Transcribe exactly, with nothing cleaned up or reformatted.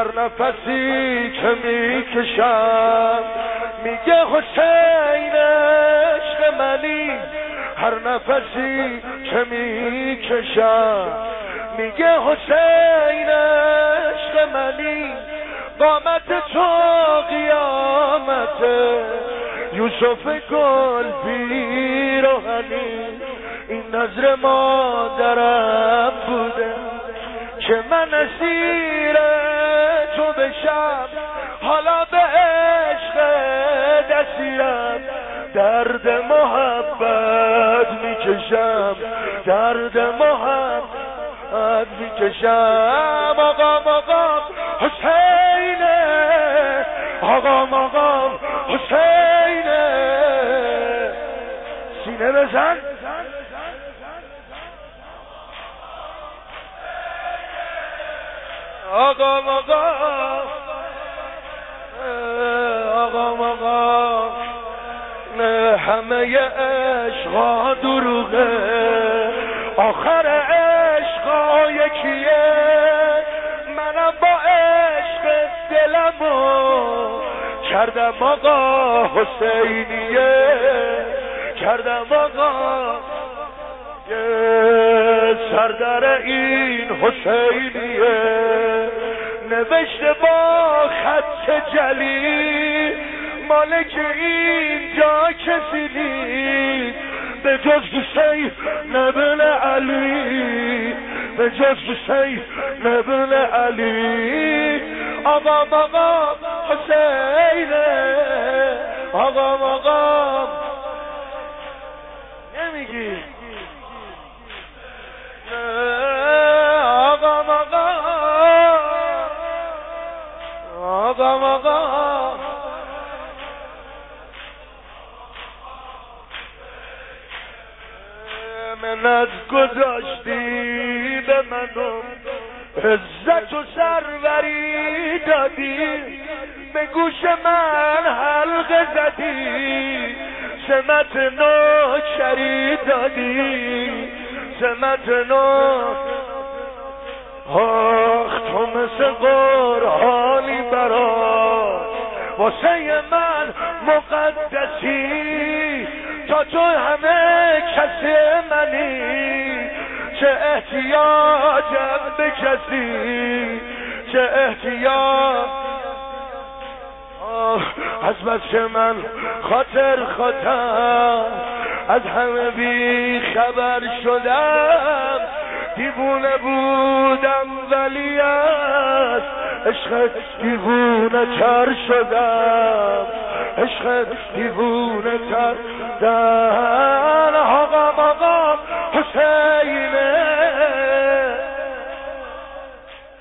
نفسی که میکشم میگه حسین عشق منی، هر نفسی که میکشم میگه حسین عشق منی، قامت تو قیامت یوسف گل پیراهنی. این نظر مادرم بوده که من اسیر تو بشم، حالا به عشق دستیرم، درد محبت میکشم، درد محبت میکشم. آقام آقام حسینه، آقام آقام حسینه، سینه بزن. آقام آقام آقام آقام همه عشقا دروغه، آخر عشقا یکیه، منم با عشق دلمو کردم آقا حسینیه، کردم آقا سردر این حسینیه، نوشته با خط جلی، مالک اینجا کسی نیست به جز حسین ابن علی، به جز حسین ابن علی. آقام آقام حسینه، آقام آقام نمیگی آقام آقام آقام آقام منت گذاشتی به منو، عزت و سروری دادی، به گوش من حلقه زدی، سمت نوکری دادی، سمت نو. آخ تو مثل قرآنی برات واسه من مقدسی، تا تو همه کسی منی، چه احتیاجم به کسی، چه احتیاج. از بس که من خاطر خاطر از همه بی خبر شدم، دیوونه بودم ولی از عشق دیوونه تر شدم، عشق دیوونه تر. در آقام آقام حسین